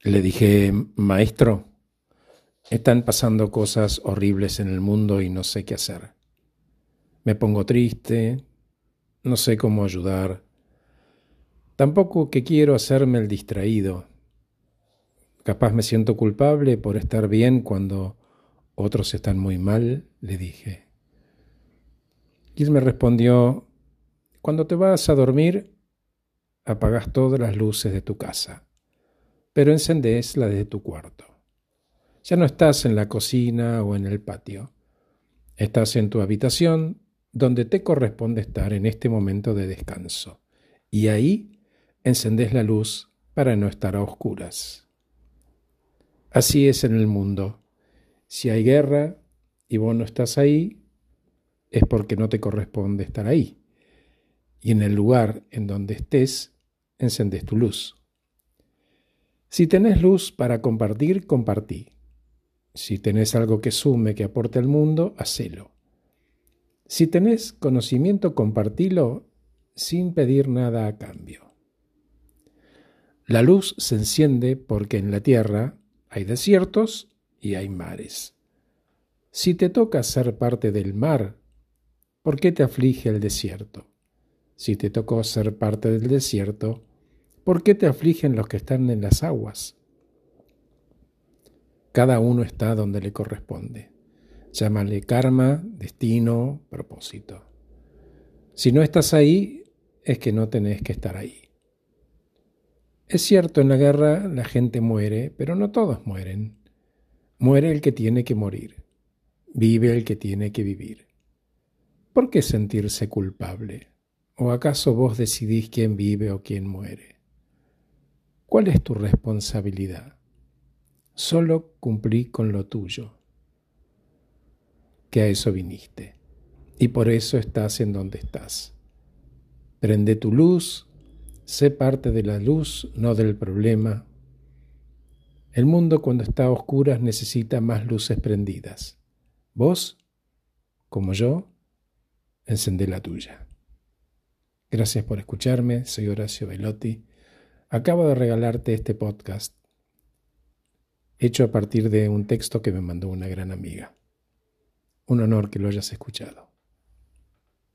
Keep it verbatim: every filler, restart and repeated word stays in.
Le dije, maestro, están pasando cosas horribles en el mundo y no sé qué hacer. Me pongo triste, no sé cómo ayudar. Tampoco que quiero hacerme el distraído. Capaz me siento culpable por estar bien cuando otros están muy mal, le dije. Y él me respondió, cuando te vas a dormir, apagas todas las luces de tu casa, pero encendés la de tu cuarto. Ya no estás en la cocina o en el patio. Estás en tu habitación, donde te corresponde estar en este momento de descanso. Y ahí encendés la luz para no estar a oscuras. Así es en el mundo. Si hay guerra y vos no estás ahí, es porque no te corresponde estar ahí. Y en el lugar en donde estés, encendés tu luz. Si tenés luz para compartir, compartí. Si tenés algo que sume, que aporte al mundo, hacelo. Si tenés conocimiento, compartilo sin pedir nada a cambio. La luz se enciende porque en la tierra hay desiertos y hay mares. Si te toca ser parte del mar, ¿por qué te aflige el desierto? Si te tocó ser parte del desierto, ¿por qué te afligen los que están en las aguas? Cada uno está donde le corresponde. Llámale karma, destino, propósito. Si no estás ahí, es que no tenés que estar ahí. Es cierto, en la guerra la gente muere, pero no todos mueren. Muere el que tiene que morir. Vive el que tiene que vivir. ¿Por qué sentirse culpable? ¿O acaso vos decidís quién vive o quién muere? ¿Cuál es tu responsabilidad? Solo cumplí con lo tuyo, que a eso viniste, y por eso estás en donde estás. Prende tu luz, sé parte de la luz, no del problema. El mundo cuando está a oscuras necesita más luces prendidas. Vos, como yo, encendé la tuya. Gracias por escucharme, soy Horacio Velotti. Acabo de regalarte este podcast, hecho a partir de un texto que me mandó una gran amiga. Un honor que lo hayas escuchado.